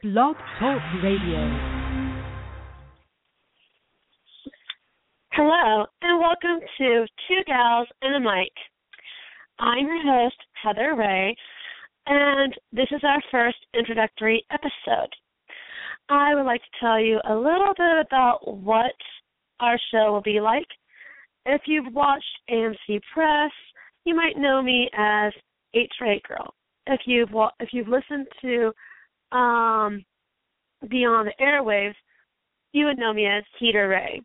Blog Talk Radio. Hello, and welcome to Two Gals and a Mic. I'm your host, Heather Ray, and this is our first introductory episode. I would like to tell you a little bit about what our show will be like. If you've watched AMC Press, you might know me as H-Ray Girl. If you've listened to Beyond the Airwaves, you would know me as Heater Ray.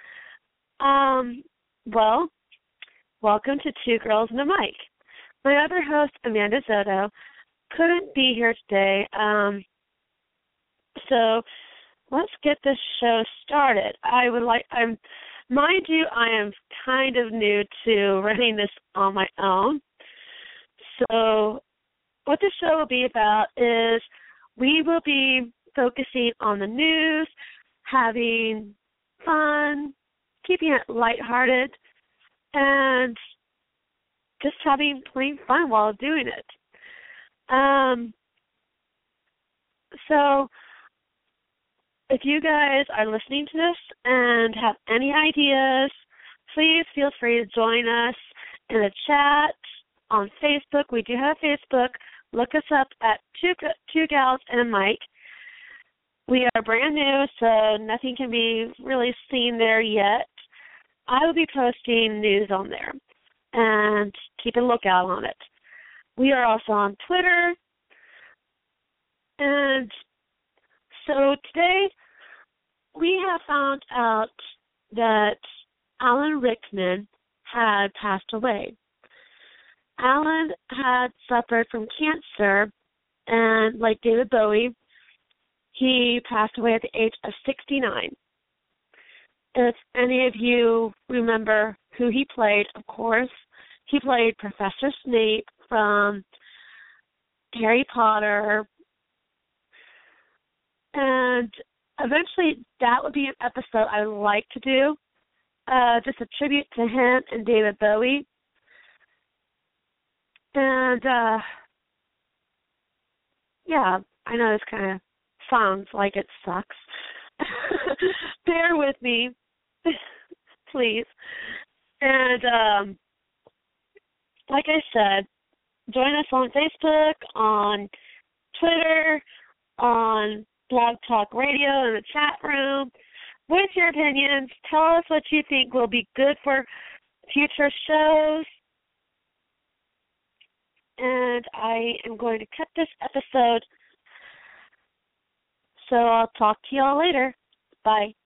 Well, welcome to Two Girls and a Mic. My other host, Amanda Zotto, couldn't be here today, so let's get this show started. Mind you, I am kind of new to running this on my own. So what the show will be about is we will be focusing on the news, having fun, keeping it lighthearted, and just plain fun while doing it. So if you guys are listening to this and have any ideas, please feel free to join us in the chat on Facebook. We do have Facebook. Look us up at Two Gals and a Mic. We are brand new, so nothing can be really seen there yet. I will be posting news on there, and keep a lookout on it. We are also on Twitter. And so today we have found out that Alan Rickman had passed away. Alan had suffered from cancer, and like David Bowie, he passed away at the age of 69. If any of you remember who he played, of course, he played Professor Snape from Harry Potter. And eventually that would be an episode I would like to do, just a tribute to him and David Bowie. And, yeah, I know this kind of sounds like it sucks. Bear with me, please. And, like I said, join us on Facebook, on Twitter, on Blog Talk Radio in the chat room with your opinions. Tell us what you think will be good for future shows. And I am going to cut this episode, so I'll talk to y'all later. Bye.